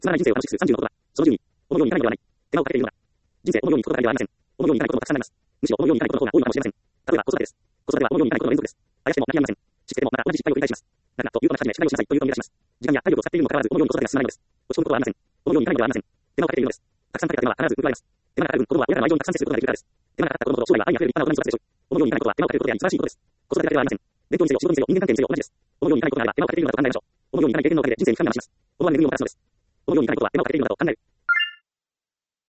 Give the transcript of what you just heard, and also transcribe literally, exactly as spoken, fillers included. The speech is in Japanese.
つまらない人生を楽しくするさんじゅうのことは、その順に、思うようにいかないのではない。手間をかけているのだ。人生を思うようにいくことばかりではありません。思うようにいかないこともたくさんあります。むしろ思うようにいかないことの方が多いのかもしれません。例えば子育てです。子育ては思うようにいかないことの連続です。あやしても泣き止みません。知ってもまた同じ失敗を繰り返します。だが、ということがしため、失敗をしなさいというとみ出します。時間や体力を使っているにもかかわらず、思うように子育てが進まないのです。落ち込むことはありません。思うようにいかないのではありません。手間をかけているのです。たくさんかけた手間は必ず報われます。手間がかかる分、子供は親からの愛情にたくさん接することができるからです。手間がかかった子供ほど将来は愛にあふれる立派な大人に育つでしょう。思うようにいかないことは手間をかけることであり素晴らしいことです。子育てだけではありません。勉強にせよ、仕事にせよ、人間関係にせよ同じです。思うようにいかないことがあれば手間をかけているのだと考えましょう。思うようにいかない経験のおかげで人生に深みを増します。思うようにいかない経験のおかげで思うようにいかないことは手間をかけているのだと考える。